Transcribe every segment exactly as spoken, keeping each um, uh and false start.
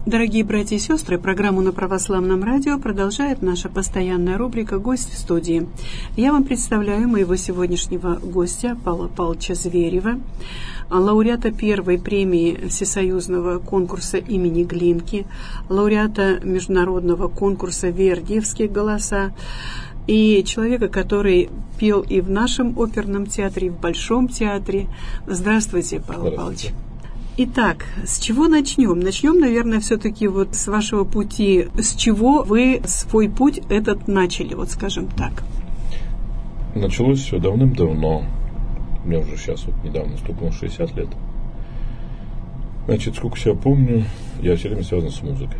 Дорогие братья и сестры, программу на Православном радио продолжает наша постоянная рубрика «Гость в студии». Я вам представляю моего сегодняшнего гостя Павла Павловича Зверева, лауреата первой премии Всесоюзного конкурса имени Глинки, лауреата международного конкурса «Вердиевские голоса», и человека, который пел и в нашем оперном театре, и в Большом театре. Здравствуйте, Павел Павлович. Итак, с чего начнем? Начнем, наверное, все-таки вот с вашего пути. С чего вы свой путь этот начали, вот скажем так? Началось все давным-давно. Мне уже сейчас вот недавно стукнуло шестьдесят лет. Значит, сколько себя помню, я все время связан с музыкой.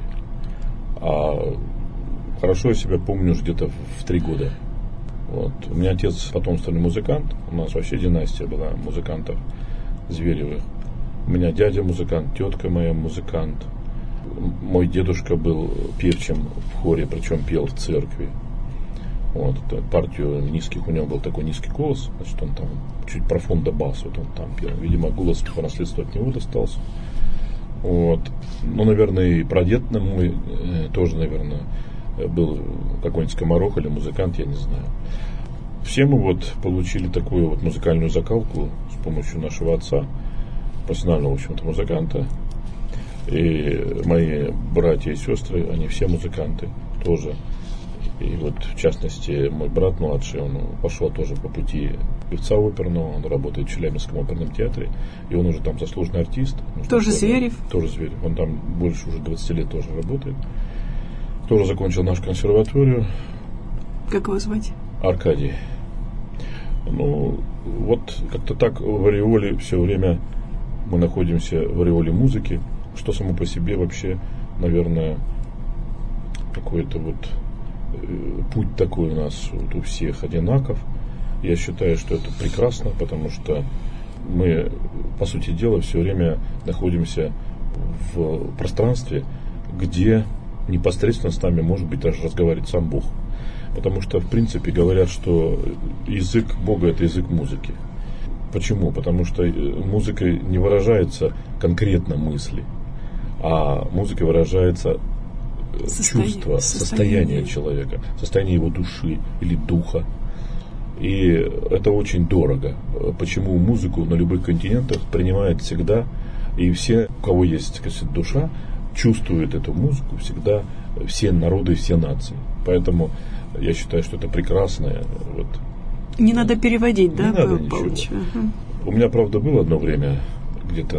А хорошо я себя помню уже где-то в три года. Вот. У меня отец потомственный музыкант. У нас вообще династия была музыкантов Зверевых. У меня дядя музыкант, тетка моя музыкант. Мой дедушка был певчим в хоре, причем пел в церкви. Вот, партию низких, у него был такой низкий голос, значит, он там чуть профунда бас, вот он там пел. Видимо, голос по наследству от него достался. Вот. Ну, наверное, и прадед мой э, тоже, наверное, был какой-нибудь скоморох или музыкант, я не знаю. Все мы вот получили такую вот музыкальную закалку с помощью нашего отца, профессионального, в общем-то, музыканта. И мои братья и сестры, они все музыканты тоже. И вот, в частности, мой брат младший, он пошел тоже по пути певца оперного, он работает в Челябинском оперном театре, и он уже там заслуженный артист. Тоже Зверев? Тоже Зверев. Он там больше уже двадцать лет тоже работает. Тоже закончил нашу консерваторию. Как его звать? Аркадий. Ну, вот как-то так в ореоле все время мы находимся в ореоле музыки, что само по себе вообще, наверное, какой-то вот э, путь такой у нас вот у всех одинаков. Я считаю, что это прекрасно, потому что мы, по сути дела, все время находимся в пространстве, где непосредственно с нами, может быть, даже разговаривает сам Бог. Потому что, в принципе, говорят, что язык Бога – это язык музыки. Почему? Потому что музыкой не выражается конкретно мысли, а музыкой выражается Состоя... чувство, состояние. состояние человека, состояние его души или духа. И это очень дорого. Почему музыку на любых континентах принимают всегда, и все, у кого есть, так сказать, душа, чувствуют эту музыку всегда, все народы, все нации. Поэтому я считаю, что это прекрасное. Вот. Не надо переводить, не да, надо Павел Павлович? Ага. У меня, правда, было одно время, где-то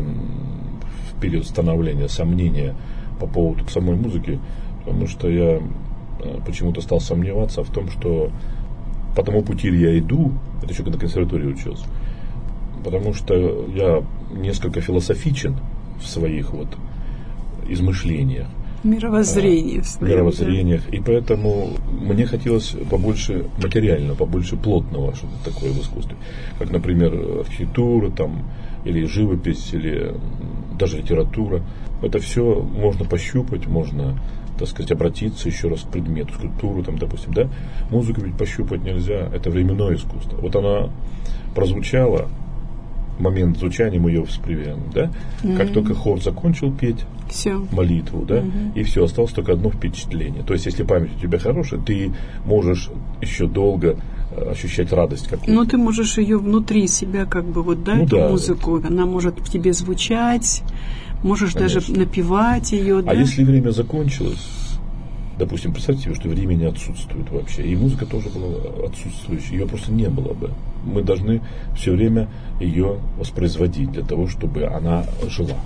в период становления, сомнения по поводу самой музыки, потому что я почему-то стал сомневаться в том, что по тому пути я иду, это еще когда на консерватории учился, потому что я несколько философичен в своих вот измышлениях. Мировоззрение. В мировоззрениях. Да. И поэтому мне хотелось побольше материального, побольше плотного, что-то такое в искусстве. Как, например, архитектура, там, или живопись, или даже литература. Это все можно пощупать, можно, так сказать, обратиться еще раз к предмету, скульптуру, там, допустим, да. Музыку ведь пощупать нельзя, это временное искусство. Вот она прозвучала, момент звучания мы ее воспринимаем, да? Mm-hmm. Как только хор закончил петь все. молитву, да, mm-hmm. и все, осталось только одно впечатление. То есть, если память у тебя хорошая, ты можешь еще долго ощущать радость какую-то. Но ты можешь ее внутри себя, как бы, вот, да, ну, эту да, музыку, это... она может в тебе звучать, можешь Конечно. Даже напевать ее, да. А если время закончилось, допустим, представьте себе, что время не отсутствует вообще, и музыка тоже была отсутствующей, ее просто не было бы. Мы должны все время ее воспроизводить для того, чтобы она жила.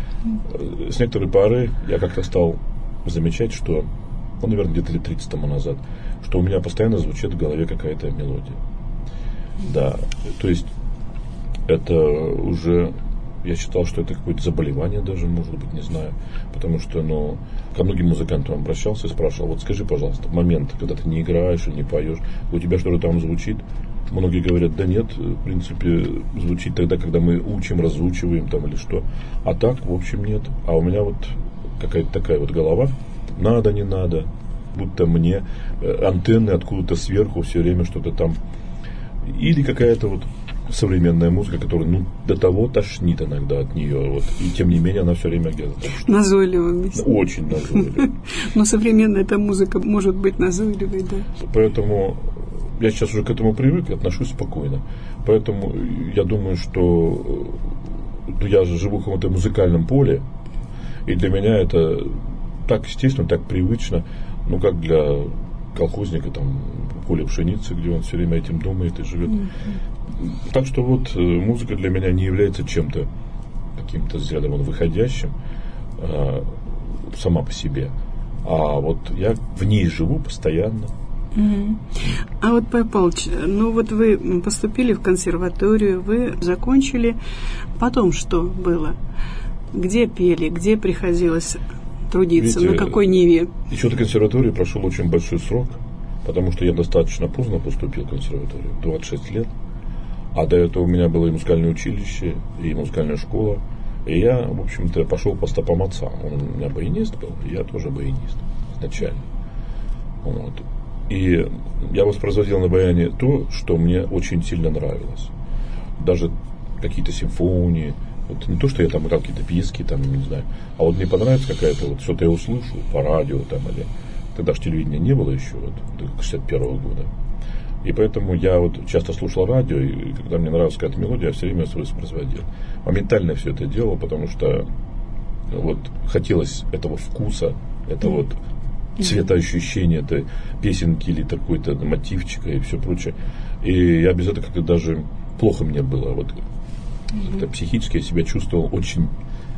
С некоторой поры я как-то стал замечать, что, ну, наверное, где-то лет тридцать тому назад, что у меня постоянно звучит в голове какая-то мелодия. Да, то есть это уже... Я считал, что это какое-то заболевание даже, может быть, не знаю. Потому что, ну, ко многим музыкантам обращался и спрашивал, вот скажи, пожалуйста, момент, когда ты не играешь или не поешь, у тебя что-то там звучит? Многие говорят, да нет, в принципе, звучит тогда, когда мы учим, разучиваем там или что. А так, в общем, нет. А у меня вот какая-то такая вот голова, надо, не надо, будто мне антенны откуда-то сверху все время что-то там. Или какая-то вот современная музыка, которая, ну, до того тошнит иногда от нее. Вот, и тем не менее она все время где-то там... Назойливыми. Очень назойливой. Но современная эта музыка может быть назойливой, да. Поэтому я сейчас уже к этому привык и отношусь спокойно. Поэтому я думаю, что я же живу в каком-то музыкальном поле, и для меня это так естественно, так привычно, ну, как для колхозника, там, поле пшеницы, где он все время этим думает и живет. Mm-hmm. Так что вот музыка для меня не является чем-то каким-то из ряда вон выходящим а, сама по себе. А вот я в ней живу постоянно. Mm-hmm. А вот, Павел Павлович, ну вот вы поступили в консерваторию, вы закончили. Потом что было? Где пели, где приходилось трудиться, видите, на какой ниве? Еще до консерватории прошел очень большой срок, потому что я достаточно поздно поступил в консерваторию, двадцать шесть лет. А до этого у меня было и музыкальное училище, и музыкальная школа. И я, в общем-то, пошел по стопам отца. Он у меня баянист был, и я тоже баянист изначально. Вот. И я воспроизводил на баяне то, что мне очень сильно нравилось. Даже какие-то симфонии. Вот не то, что я там играл какие-то пьески, там, не знаю, а вот мне понравится какая-то, вот что-то я услышу по радио, там, или тогда же телевидения не было еще, вот, до шестьдесят первого года. И поэтому я вот часто слушал радио, и когда мне нравилась какая-то мелодия, я все время воспроизводил. Моментально все это делал, потому что вот хотелось этого вкуса, этого вот цветоощущения этой песенки или такой-то мотивчика и все прочее. И я без этого как-то даже плохо мне было, вот. Как-то психически я себя чувствовал очень,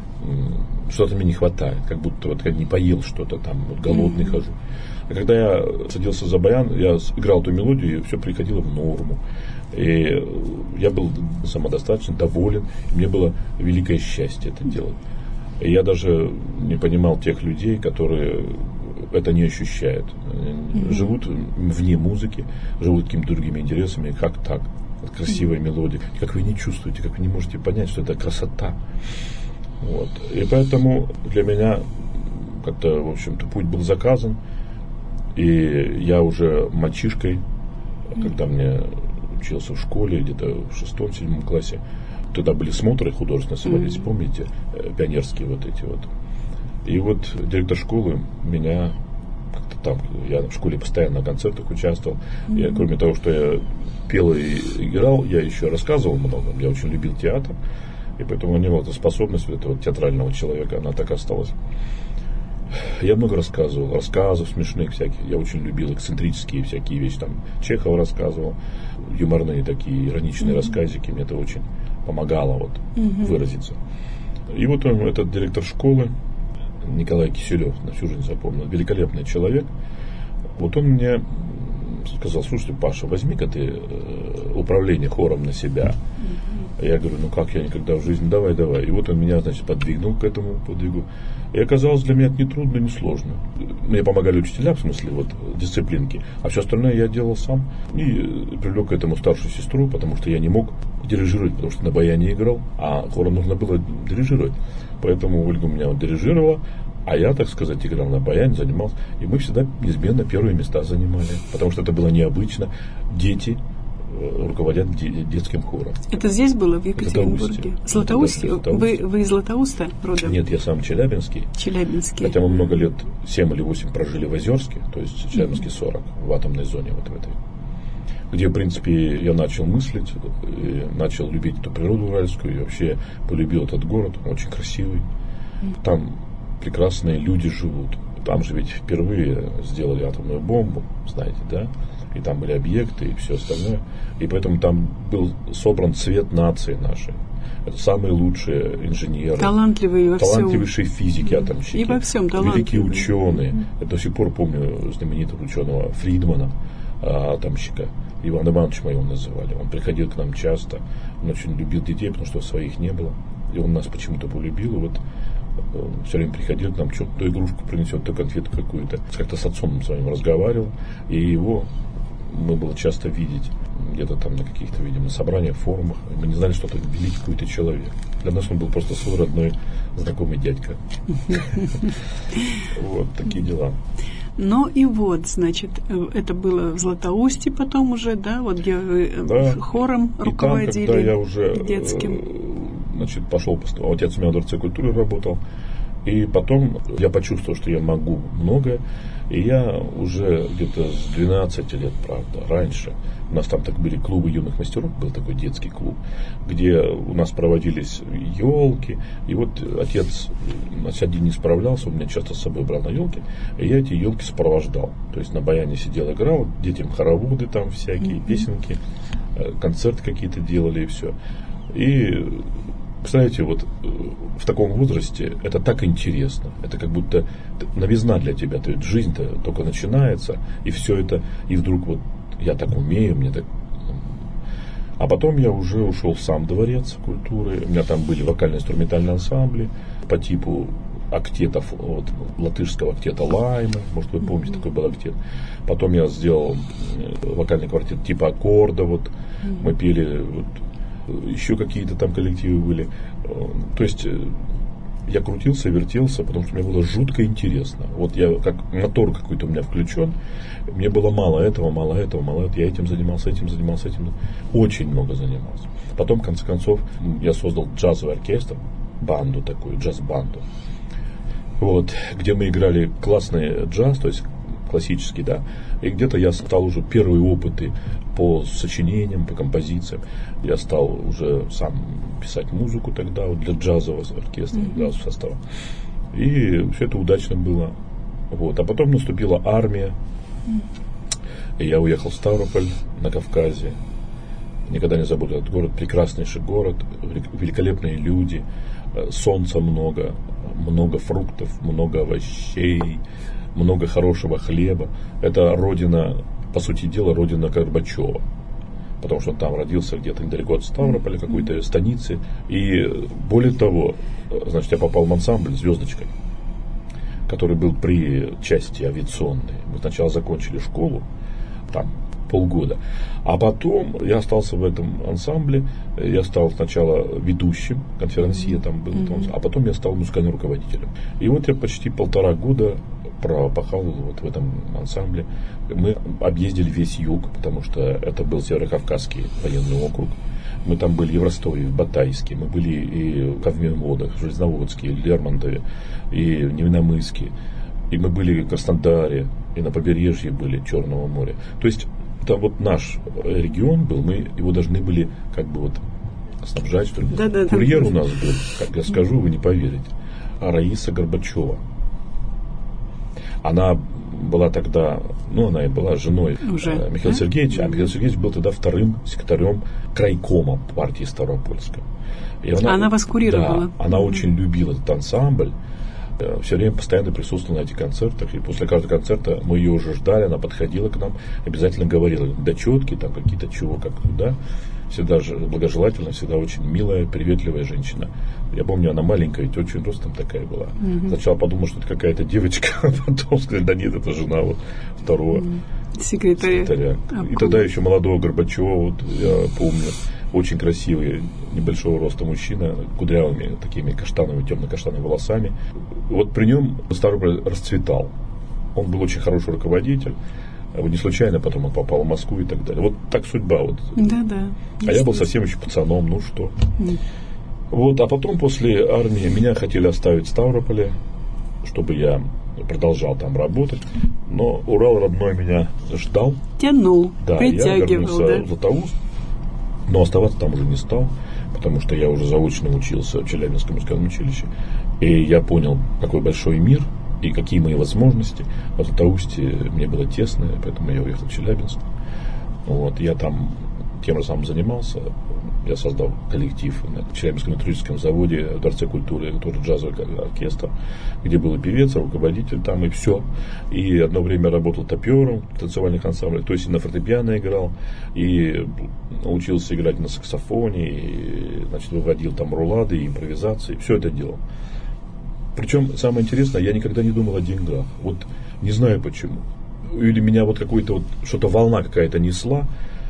что-то мне не хватает, как будто вот я не поел что-то там, вот голодный mm-hmm. хожу. А когда я садился за баян, я играл эту мелодию, и все приходило в норму. И я был самодостаточно доволен, и мне было великое счастье это делать. И я даже не понимал тех людей, которые это не ощущают. Mm-hmm. Живут вне музыки, живут какими-то другими интересами, как так? Красивая мелодия, как вы не чувствуете, как вы не можете понять, что это красота. Вот. И поэтому для меня как-то, в общем-то, путь был заказан. И я уже мальчишкой, когда мне учился в школе, где-то в шестом-седьмом классе, тогда были смотры художественные, собрались, mm-hmm. помните, пионерские вот эти вот. И вот директор школы меня как-то там, я в школе постоянно на концертах участвовал. Mm-hmm. Я, кроме того, что я пел и играл, я еще рассказывал много. Я очень любил театр. И поэтому у него эта способность этого театрального человека, она так осталась. Я много рассказывал, рассказов смешных всяких. Я очень любил эксцентрические всякие вещи. Там Чехова рассказывал, юморные такие, ироничные mm-hmm. рассказики. Мне это очень помогало вот, mm-hmm. выразиться. И вот он, этот директор школы, Николай Киселев, на всю жизнь запомнил, великолепный человек. Вот он мне сказал: слушай, Паша, возьми-ка ты управление хором на себя. Mm-hmm. Я говорю: ну как, я никогда в жизни, давай, давай. И вот он меня, значит, подвигнул к этому подвигу. И оказалось, для меня это не трудно, не сложно. Мне помогали учителя, в смысле, вот, дисциплинки. А все остальное я делал сам. И привлек к этому старшую сестру, потому что я не мог дирижировать, потому что на баяне играл, а хором нужно было дирижировать. Поэтому Ольга меня вот дирижировала, а я, так сказать, играл на баяне, занимался. И мы всегда неизменно первые места занимали, потому что это было необычно. Дети руководят детским хором. Это здесь было, в Екатеринбурге? Златоусте? Вы, вы из Златоуста родом? Нет, я сам челябинский. Челябинский. Хотя мы много лет, семь или восемь прожили в Озерске, то есть Челябинский сорок, в атомной зоне вот в этой. Где, в принципе, я начал мыслить, и начал любить эту природу уральскую, и вообще полюбил этот город, он очень красивый. Там прекрасные люди живут. Там же ведь впервые сделали атомную бомбу, знаете, да? И там были объекты и все остальное. И поэтому там был собран цвет нации нашей. Это самые лучшие инженеры. Талантливые во всем. Талантливейшие физики, атомщики. И во всем талантливые. Великие ученые. Я до сих пор помню знаменитого ученого Фридмана, атомщика. Иван Иванович мы его называли. Он приходил к нам часто. Он очень любил детей, потому что своих не было. И он нас почему-то полюбил. И вот все время приходил к нам, что то игрушку принесет, то конфету какую-то. Как-то с отцом с вами разговаривал. И его мы было часто видеть где-то там на каких-то, видимо, собраниях, форумах. Мы не знали, что это великий какой-то человек. Для нас он был просто свой родной знакомый дядька. Вот такие дела. Но и вот, значит, это было в Златоусте потом уже, да, вот где вы да. хором и руководили там, когда я уже, детским. Значит, пошел, отец у меня в Дворце культуры работал, и потом я почувствовал, что я могу многое, и я уже где-то с двенадцати лет, правда, раньше, у нас там так были клубы юных мастеров, был такой детский клуб, где у нас проводились елки, и вот отец один не справлялся, он меня часто с собой брал на елки, и я эти елки сопровождал, то есть на баяне сидел, играл, детям хороводы там всякие, mm-hmm. песенки, концерты какие-то делали и все. И представляете, вот в таком возрасте это так интересно, это как будто новизна для тебя, то есть жизнь-то только начинается, и все это, и вдруг вот я так умею, мне так... А потом я уже ушел в сам Дворец культуры, у меня там были вокально-инструментальные ансамбли по типу актетов, вот, латышского актета Лайма, может вы помните, такой был актет. Потом я сделал вокальный квартет типа аккорда, вот, мы пели... Вот, еще какие-то там коллективы были. То есть я крутился, вертелся, потому что мне было жутко интересно. Вот я, как мотор какой-то у меня включен, мне было мало этого, мало этого, мало этого. Я этим занимался, этим занимался, этим. Очень много занимался. Потом, в конце концов, я создал джазовый оркестр, банду такую, джаз-банду. Вот, где мы играли классный джаз, то есть классический, да. И где-то я стал уже первые опыты по сочинениям, по композициям. Я стал уже сам писать музыку тогда вот для джазового оркестра, mm-hmm. джазового состава. И все это удачно было. Вот. А потом наступила армия. Mm-hmm. И я уехал в Ставрополь на Кавказе. Никогда не забуду этот город. Прекраснейший город, великолепные люди, солнца много, много фруктов, много овощей, много хорошего хлеба. Это родина, по сути дела, родина Горбачева. Потому что он там родился где-то недалеко от Ставрополя, какой-то станицы. И более того, значит, я попал в ансамбль «Звездочкой», который был при части авиационной. Мы сначала закончили школу, там полгода. А потом я остался в этом ансамбле. Я стал сначала ведущим, конферансье там был, mm-hmm. а потом я стал музыкальным руководителем. И вот я почти полтора года пропахал вот в этом ансамбле. Мы объездили весь юг, потому что это был Северокавказский военный округ. Мы там были и в Ростове, и в Батайске, мы были и в Кавминводах, в Железноводске, в Лермонтове, и в Невиномысске. И мы были в Краснодаре, и на побережье были Черного моря. То есть это вот наш регион был, мы его должны были как бы вот снабжать, что ли. Да, да, Курьер да. у нас был, как я скажу, вы не поверите. А Раиса Горбачева. Она была тогда, ну, она и была женой Уже, Михаила да? Сергеевича, а Михаил Сергеевич был тогда вторым секретарем крайкома партии Ставропольска. И она, она вас курировала. Да, она mm-hmm. очень любила этот ансамбль, все время постоянно присутствовала на этих концертах, и после каждого концерта мы ее уже ждали, она подходила к нам, обязательно говорила дочетки, там какие-то чего, как да, всегда же благожелательно, всегда очень милая, приветливая женщина. Я помню, она маленькая, ведь очень ростом такая была. Mm-hmm. Сначала подумал, что это какая-то девочка, а потом сказали, да нет, это жена вот второго mm-hmm. секретаря. секретаря. А и тогда еще молодого Горбачева, вот я помню, очень красивый, небольшого роста мужчина, кудрявыми такими каштановыми, темно-каштановыми волосами. Вот при нем Ставрополь расцветал. Он был очень хороший руководитель. Не случайно потом он попал в Москву и так далее. Вот так судьба. Вот. Да, да. А я был совсем еще пацаном, ну что. Mm. Вот, а потом после армии меня хотели оставить в Ставрополе, чтобы я продолжал там работать. Но Урал родной меня ждал. Тянул, да, притягивал. Я вернулся да? в Златоуст, но оставаться там уже не стал, потому что я уже заочно учился в Челябинском музыкальном училище. И я понял, какой большой мир и какие мои возможности. В Златоусте мне было тесно, поэтому я уехал в Челябинск. Вот, я там тем же самым занимался. Я создал коллектив на Челябинском металлургическом заводе, в Дворце культуры, тоже джазовый оркестр, где был и певец, и руководитель там, и все. И одно время работал топером в танцевальных ансамблях, то есть и на фортепиано играл, и научился играть на саксофоне, и, значит, выводил там рулады, и импровизации, все это делал. Причем, самое интересное, я никогда не думал о деньгах. Вот не знаю почему. Или меня вот какой-то вот, что-то волна какая-то несла.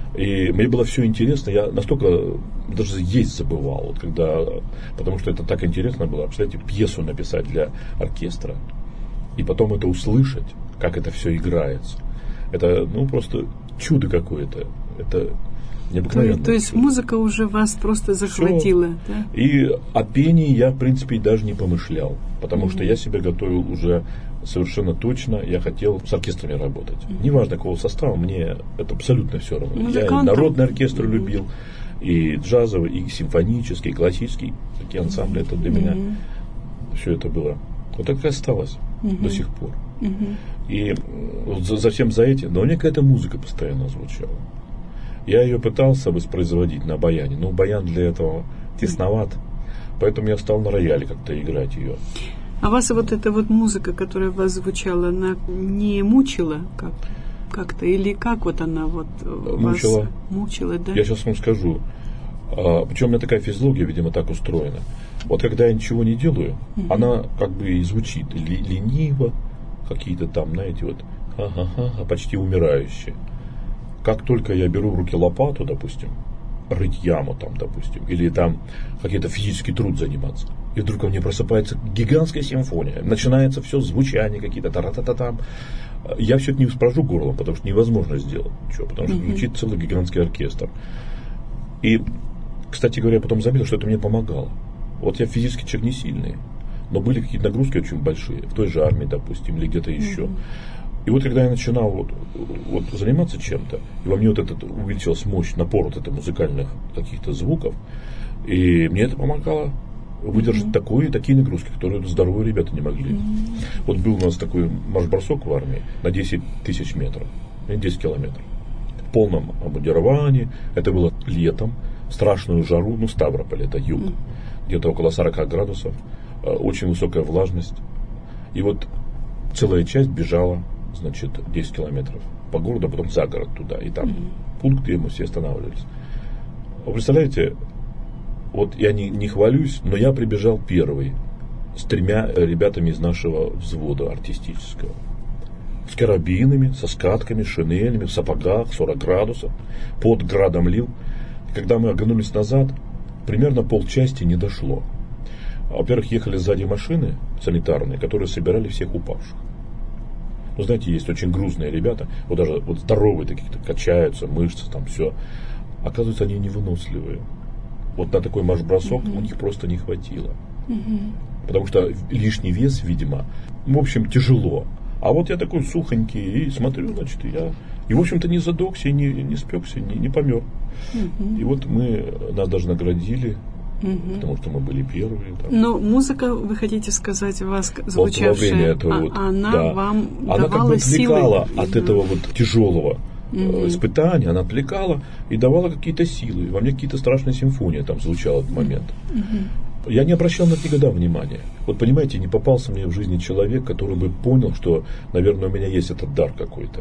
И мне было все интересно, я настолько даже есть забывал, вот когда, потому что это так интересно было, представляете, пьесу написать для оркестра, и потом это услышать, как это все играется. Это, ну, просто чудо какое-то. Это необыкновенно. То, то есть музыка уже вас просто захватила, да? И о пении я, в принципе, и даже не помышлял, потому mm-hmm. что я себя готовил уже совершенно точно. Я хотел с оркестрами работать. Mm-hmm. Неважно, какого состава, мне это абсолютно все равно. Музыкантом. Я народный оркестр mm-hmm. любил, и джазовый, и симфонический, и классический. Такие ансамбли, это для mm-hmm. меня все это было. Вот так и осталось mm-hmm. до сих пор. Mm-hmm. И вот за, за всем за этим, но у меня какая-то музыка постоянно звучала. Я ее пытался воспроизводить на баяне, но баян для этого тесноват, поэтому я стал на рояле как-то играть ее. А вас вот эта вот музыка, которая у вас звучала, она не мучила как, как-то? Или как вот она вот мучила. вас мучила, да? Я сейчас вам скажу. А, причем у меня такая физиология, видимо, так устроена. Вот когда я ничего не делаю, угу. она как бы и звучит ли, лениво, какие-то там, знаете, вот ха-ха-ха, почти умирающие. Как только я беру в руки лопату, допустим, рыть яму там, допустим, или там какой-то физический труд заниматься, и вдруг у меня просыпается гигантская симфония, начинается все звучание какие-то, та-та-та-там. Я все это не воспрожу горлом, потому что невозможно сделать ничего, потому что mm-hmm. звучит целый гигантский оркестр. И, кстати говоря, я потом заметил, что это мне помогало. Вот я физически человек не сильный, но были какие-то нагрузки очень большие, в той же армии, допустим, или где-то еще. Mm-hmm. И вот когда я начинал вот, вот заниматься чем-то, и во мне вот этот увеличилась мощь, напор вот этих музыкальных каких-то звуков, и мне это помогало выдержать mm-hmm. такое, такие нагрузки, которые здоровые ребята не могли. Mm-hmm. Вот был у нас такой марш-бросок в армии на десять тысяч метров, десять километров. В полном обмундировании, это было летом, страшную жару, ну Ставрополь, это юг, mm-hmm. где-то около сорок градусов, очень высокая влажность. И вот целая часть бежала, значит, десять километров по городу, а потом за город туда. И там mm-hmm. пункт, где мы все останавливались. Вы представляете, вот я не, не хвалюсь, но я прибежал первый с тремя ребятами из нашего взвода артистического. С карабинами, со скатками, шинелями, в сапогах, сорок градусов. Под градом лил. И когда мы оглянулись назад, примерно полчасти не дошло. Во-первых, ехали сзади машины санитарные, которые собирали всех упавших. Ну, знаете, есть очень грузные ребята, вот даже вот здоровые такие-то, качаются, мышцы, там все. Оказывается, они невыносливые. Вот на такой марш-бросок mm-hmm. у них просто не хватило. Mm-hmm. Потому что лишний вес, видимо, в общем, тяжело. А вот я такой сухонький, и смотрю, значит, я... И, в общем-то, не задохся, не, не спекся, не, не помер. Mm-hmm. И вот мы, нас даже наградили. Угу. Потому что мы были первые. Там. Но музыка, вы хотите сказать, у вас звучавшая, вот во время этого, а, вот, она да. вам она давала как бы отвлекала силы. от угу. этого вот тяжелого угу. испытания, она отвлекала и давала какие-то силы. Во мне какие-то страшные симфонии там звучала в этот момент. Угу. Я не обращал на это никогда внимания. Вот понимаете, не попался мне в жизни человек, который бы понял, что, наверное, у меня есть этот дар какой-то.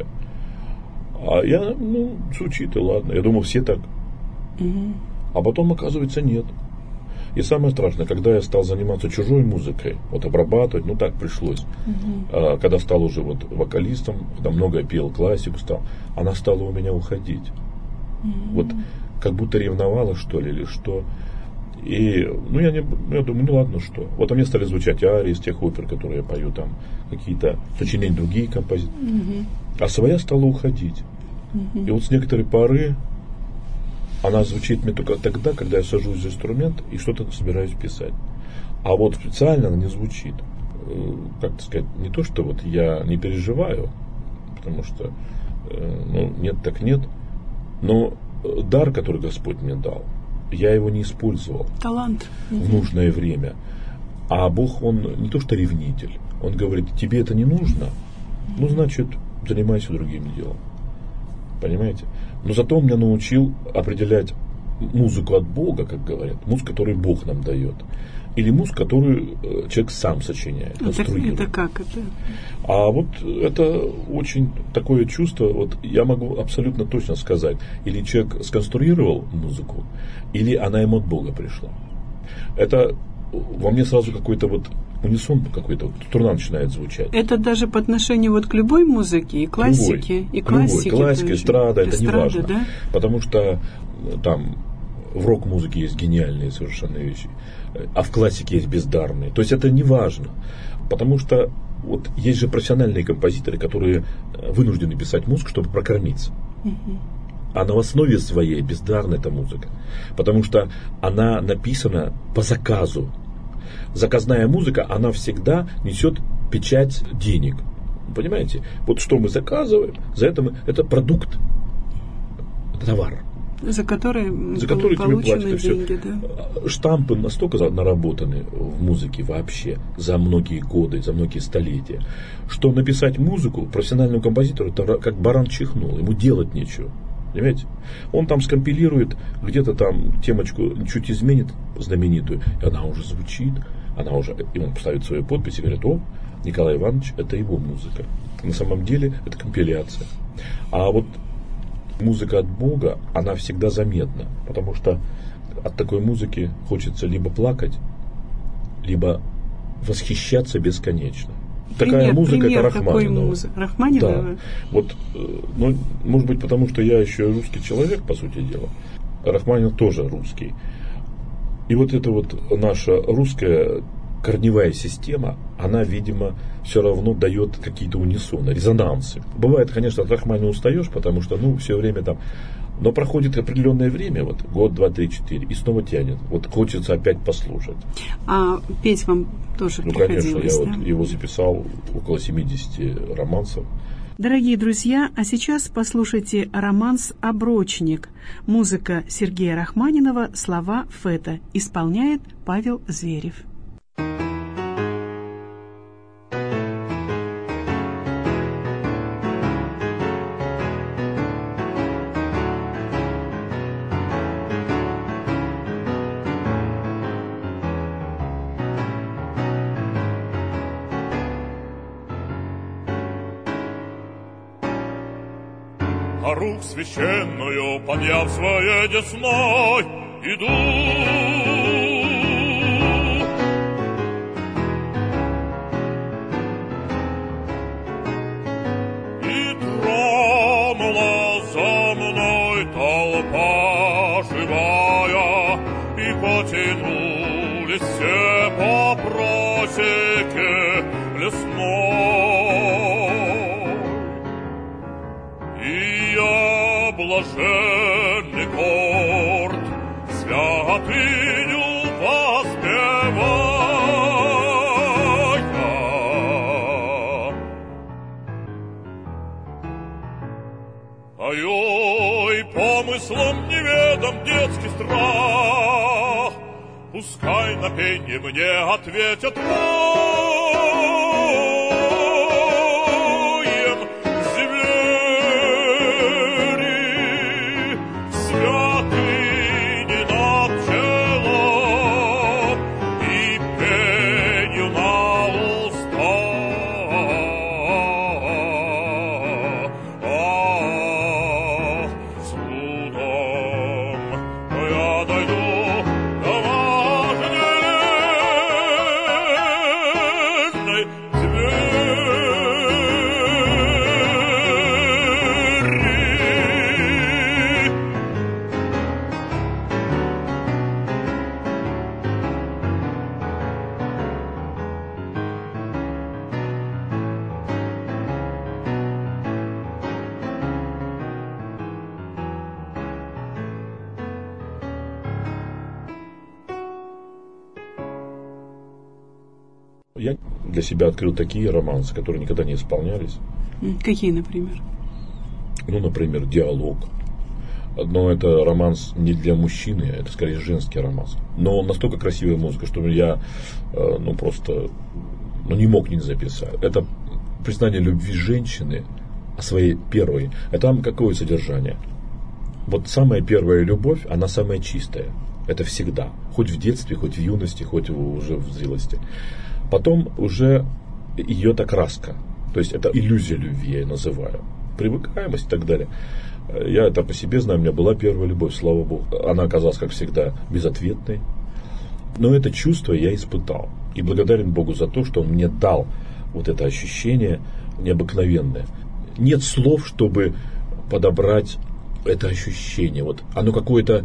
А я, ну, звучит, и ладно. Я думал, все так. Угу. А потом, оказывается, нет. И самое страшное, когда я стал заниматься чужой музыкой, вот обрабатывать, ну так пришлось. Uh-huh. А, когда стал уже вот вокалистом, когда много пел классику стал, она стала у меня уходить. Uh-huh. Вот как будто ревновала, что ли, или что. И, ну я, не, я думаю, ну ладно, что. Вот у меня стали звучать арии из тех опер, которые я пою, там какие-то сочинения, другие композиции. Uh-huh. А своя стала уходить. Uh-huh. И вот с некоторой поры она звучит мне только тогда, когда я сажусь за инструмент и что-то собираюсь писать. А вот специально она не звучит. Как сказать, не то, что вот я не переживаю, потому что, ну, нет так нет, но дар, который Господь мне дал, я его не использовал. Талант. В нужное время. А Бог, Он не то, что ревнитель. Он говорит, тебе это не нужно, ну, значит, занимайся другим делом. Понимаете? Но зато он меня научил определять музыку от Бога, как говорят, музыку, которую Бог нам дает, или музыку, которую человек сам сочиняет, конструирует. Это как это? А вот это очень такое чувство, вот я могу абсолютно точно сказать, или человек сконструировал музыку, или она ему от Бога пришла. Это во мне сразу какой-то вот унисон какой-то, вот, струна начинает звучать. Это даже по отношению вот к любой музыке, и классике, любой, и классике. Любой. Классика, эстрада, это не важно. Да? Потому что там в рок-музыке есть гениальные совершенно вещи, а в классике есть бездарные. То есть это не важно. Потому что вот есть же профессиональные композиторы, которые вынуждены писать музыку, чтобы прокормиться. Uh-huh. А на основе своей бездарна эта музыка. Потому что она написана по заказу. Заказная музыка, она всегда несет печать денег. Понимаете? Вот что мы заказываем, за это мы, это продукт, товар. За который, за который получены тебе деньги, да? Штампы настолько наработаны в музыке вообще за многие годы, за многие столетия, что написать музыку профессиональному композитору это как баран чихнул, ему делать нечего. Понимаете? Он там скомпилирует, где-то там темочку чуть изменит знаменитую, и она уже звучит, она уже, и он поставит свою подпись и говорит: о, Николай Иванович, это его музыка. На самом деле это компиляция. А вот музыка от Бога, она всегда заметна, потому что от такой музыки хочется либо плакать, либо восхищаться бесконечно. Пример, такая музыка пример это Рахманинова. Музы... Рахманинова? Да. Вот, ну, может быть, потому что я еще русский человек, по сути дела. Рахманинов тоже русский. И вот эта вот наша русская корневая система, она, видимо, все равно дает какие-то унисоны, резонансы. Бывает, конечно, от Рахманинова устаешь, потому что, ну, все время там... Но проходит определенное время, вот год, два, три, четыре, и снова тянет. Вот хочется опять послушать. А петь вам тоже ну, приходилось? Ну, конечно, я да? вот его записал, около семидесяти романсов. Дорогие друзья, а сейчас послушайте романс «Оброчник». Музыка Сергея Рахманинова, слова Фета. Исполняет Павел Зверев. А рук священную, подняв своей десной, иду. И тронула за мной толпа живая, и потянулись все по просеке лесной. Блаженный горд, святыню воспевая. Ой, помыслом неведом детский страх, пускай на пенье мне ответят воем звери, святыни над челом и пенью на устах. Ах, с трудом я дойду до вожделенной Я для себя открыл такие романсы, которые никогда не исполнялись. Какие, например? Ну, например, «Диалог». Но это романс не для мужчины, это скорее женский романс. Но настолько красивая музыка, что я ну, просто ну, не мог не записать. Это признание любви женщины о своей первой. А там какое содержание? Вот самая первая любовь, она самая чистая. Это всегда. Хоть в детстве, хоть в юности, хоть уже в зрелости. Потом уже идет окраска. То есть это иллюзия любви, я ее называю. Привыкаемость и так далее. Я это по себе знаю, у меня была первая любовь, слава Богу. Она оказалась, как всегда, безответной. Но это чувство я испытал. И благодарен Богу за то, что Он мне дал вот это ощущение необыкновенное. Нет слов, чтобы подобрать это ощущение. Вот оно какое-то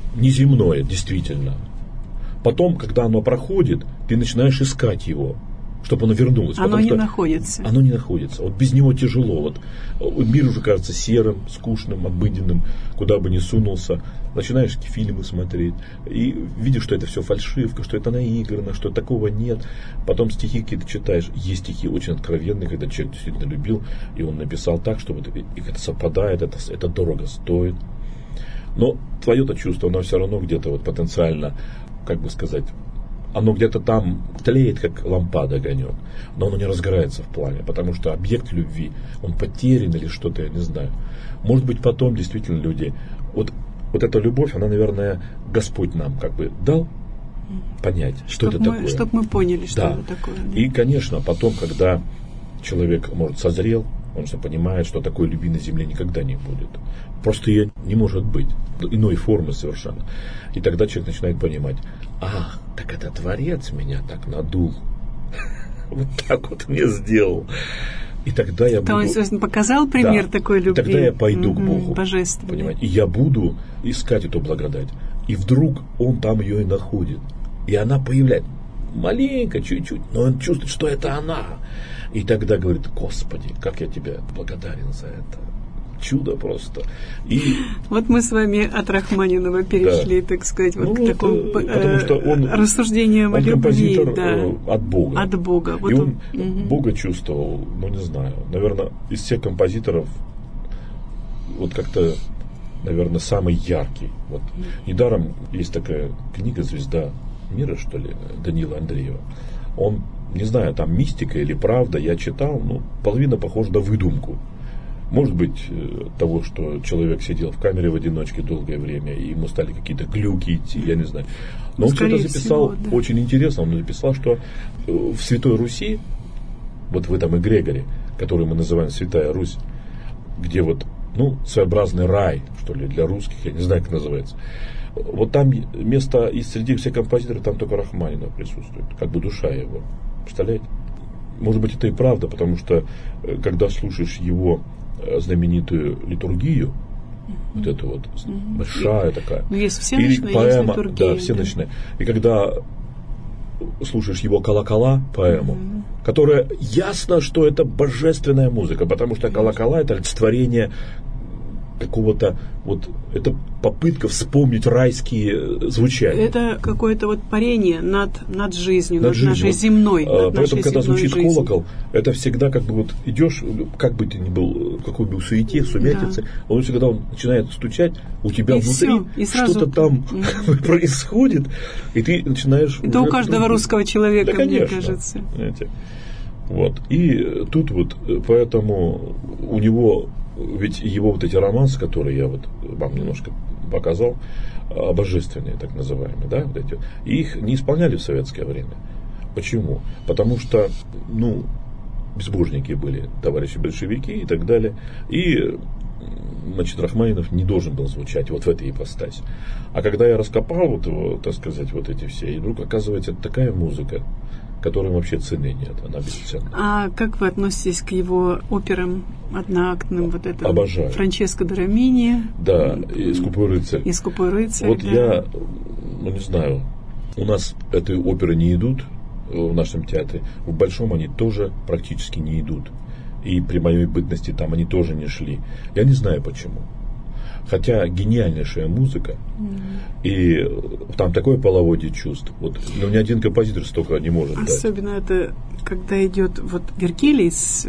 неземное, действительно. Потом, когда оно проходит, ты начинаешь искать его. чтобы оно вернулось. Оно не что находится. Оно не находится. Вот без него тяжело. Вот мир уже кажется серым, скучным, обыденным, куда бы ни сунулся. Начинаешь фильмы смотреть и видишь, что это все фальшивка, что это наиграно, что такого нет. Потом стихи какие-то читаешь. Есть стихи очень откровенные, когда человек действительно любил, и он написал так, что вот это совпадает, это, это дорого стоит. Но твое-то чувство, оно все равно где-то вот потенциально, как бы сказать, оно где-то там тлеет, как лампада, огонек, но оно не разгорается в пламя, потому что объект любви, он потерян или что-то, я не знаю. Может быть, потом действительно люди... Вот, вот эта любовь, она, наверное, Господь нам как бы дал понять, что чтоб это мы, такое. Чтобы мы поняли, что да. это такое. Да. И, конечно, потом, когда человек, может, созрел, он же понимает, что такой любви на земле никогда не будет. Просто ее не может быть. Иной формы совершенно. И тогда человек начинает понимать, ах, так это Творец меня так надул. Вот так вот мне сделал. И тогда я буду... То есть он показал пример да. такой любви. И тогда я пойду к Богу. Божественной. Понимаете? И я буду искать эту благодать. И вдруг он там ее и находит. И она появляется. Маленько, чуть-чуть. Но он чувствует, что это она. И тогда говорит, Господи, как я тебе благодарен за это. Чудо просто. И... Вот мы с вами от Рахманинова перешли, да. так сказать, вот ну, к такому потому что он, рассуждениям о любви. Да, от Бога. От Бога. Вот и он, он угу. Бога чувствовал, ну не знаю, наверное, из всех композиторов вот как-то, наверное, самый яркий. Вот. Недаром есть такая книга «Звезда мира», что ли, Даниила Андреева. Он, не знаю, там мистика или правда, я читал, ну, половина похожа на выдумку. Может быть, от того, что человек сидел в камере в одиночке долгое время, и ему стали какие-то глюки идти, я не знаю. Но ну, он все это записал всего, да. очень интересно. Он написал, что в Святой Руси, вот в этом эгрегоре, который мы называем Святая Русь, где вот, ну, своеобразный рай, что ли, для русских, я не знаю, как называется. Вот там место, и среди всех композиторов, там только Рахманинов присутствует, как бы душа его. Представляете? Может быть, это и правда, потому что, когда слушаешь его знаменитую литургию, mm-hmm. вот эту вот mm-hmm. большая такая, ну, есть все ночные, поэма, есть да, все да. ночные. И когда слушаешь его колокола, поэму, mm-hmm. которая ясно, что это божественная музыка, потому что колокола — это олицетворение какого-то, вот, это попытка вспомнить райские звучания. Это какое-то вот парение над, над жизнью, над, над жизнью. нашей земной. А, над поэтому, когда звучит жизнью. Колокол, это всегда как бы вот идешь, как бы ты ни был, в какой бы суете, сумятице, да. он всегда он начинает стучать, у тебя и внутри все, сразу... что-то там mm-hmm. происходит, и ты начинаешь... Это у каждого уже... русского человека, да, конечно, мне кажется. Знаете. Вот. И тут вот, поэтому у него, ведь его вот эти романсы, которые я вот вам немножко показал, божественные, так называемые, да, вот эти, их не исполняли в советское время. Почему? Потому что, ну, безбожники были товарищи большевики и так далее. И, значит, Рахманинов не должен был звучать вот в этой ипостаси. А когда я раскопал вот его, так сказать, вот эти все, и вдруг оказывается, это такая музыка, которой вообще цены нет, она бесценна. А как вы относитесь к его операм одноактным, вот это? Обожаю. Франческо Дорамини. Да, и «Скупой рыцарь». И «Скупой рыцарь», вот да. я, ну не знаю, у нас этой оперы не идут в нашем театре, в Большом они тоже практически не идут. И при моей бытности там они тоже не шли. Я не знаю почему. Хотя гениальнейшая музыка, mm. и там такое половодье чувств. Вот, ну, ни один композитор столько не может дать. Особенно это, когда идет вот Вергилий с,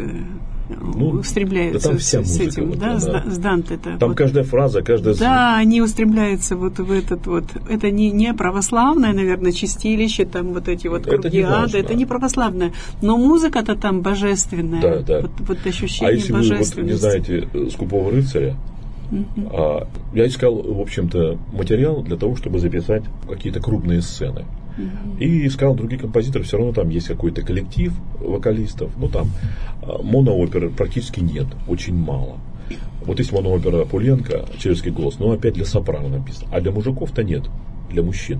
ну, устремляется да там вся с, музыка, с этим, вот, да, да. с Данте. Там вот, каждая фраза, каждая... Да, они устремляются вот в этот вот... Это не, не православное, наверное, чистилище, там вот эти вот круги ада, это не православное. Но музыка-то там божественная. Да, да. Вот, вот ощущение а если вы вот не знаете «Скупого рыцаря», Uh-huh. А, я искал, в общем-то, материал для того, чтобы записать какие-то крупные сцены. Uh-huh. И искал других композиторов, все равно там есть какой-то коллектив вокалистов. Ну, там монооперы практически нет, очень мало. Вот есть моноопера Пуленко, «Человеческий голос», но опять для сопрано написано. А для мужиков-то нет, для мужчин.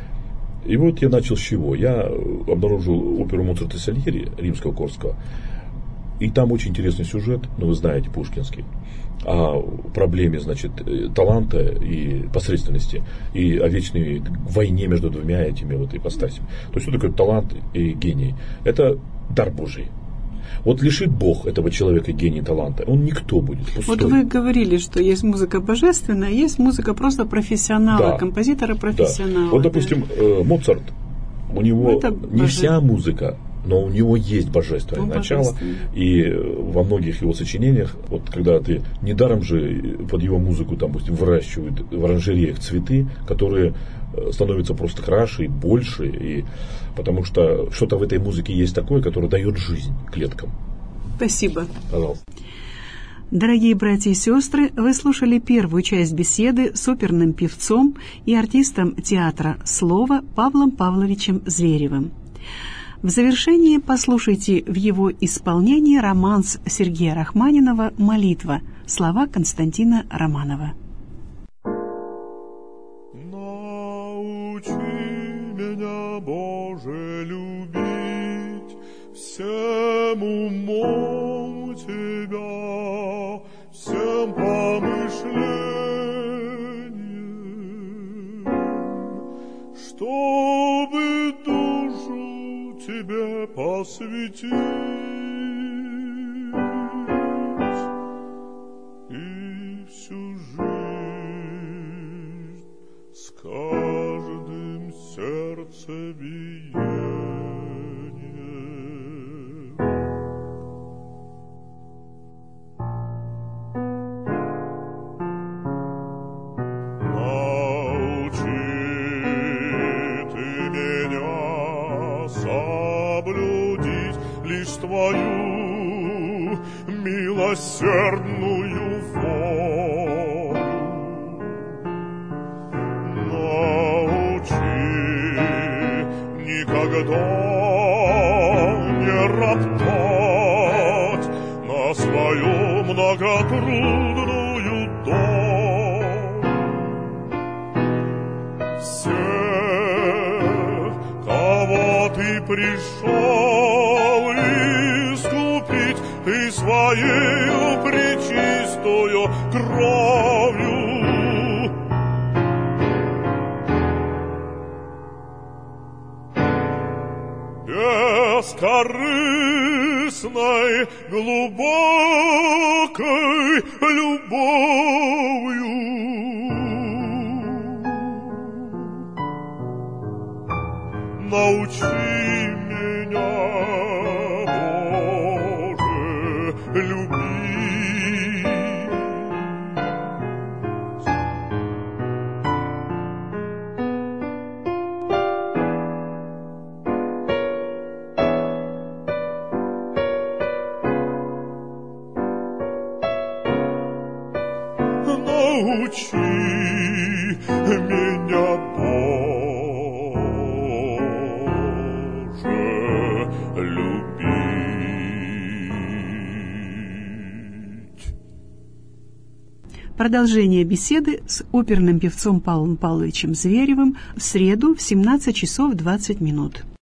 И вот я начал с чего? Я обнаружил оперу Моцарта и Сальери, Римского-Корского. И там очень интересный сюжет, ну, вы знаете, пушкинский, о проблеме, значит, таланта и посредственности, и о вечной войне между двумя этими вот ипостасями. То есть, что такое талант и гений? Это дар Божий. Вот лишит Бог этого человека гения таланта, он никто будет, пустой. Вот вы говорили, что есть музыка божественная, есть музыка просто профессионала, да. композитора-профессионала. Да. Вот, допустим, да. Моцарт, у него Это не боже... вся музыка, но у него есть божественное ну, начало, и во многих его сочинениях, вот когда ты, недаром же под его музыку, там, допустим, выращивают в оранжереях цветы, которые становятся просто краше и больше, и, потому что что-то в этой музыке есть такое, которое дает жизнь клеткам. Спасибо. Пожалуйста. Дорогие братья и сестры, вы слушали первую часть беседы с оперным певцом и артистом театра «Слово» Павлом Павловичем Зверевым. В завершении послушайте в его исполнении романс Сергея Рахманинова «Молитва», слова Константина Романова. Научи меня, Боже, любить всем умом Тебя, всем помышлением, чтобы душу Тебе посвятить и всю жизнь с каждым сердцебиением. Научи ты меня соблюдить лишь Твою милосердную волю. Никогда не роптать на свою многотрудную долю. Всех, кого Ты пришел искупить, Ты своею пречистою кровью бескорыстной, глубокой любовью. Научи меня, Боже, любить. Научи меня, Боже, любить. Продолжение беседы с оперным певцом Павлом Павловичем Зверевым в среду в семнадцать часов двадцать минут.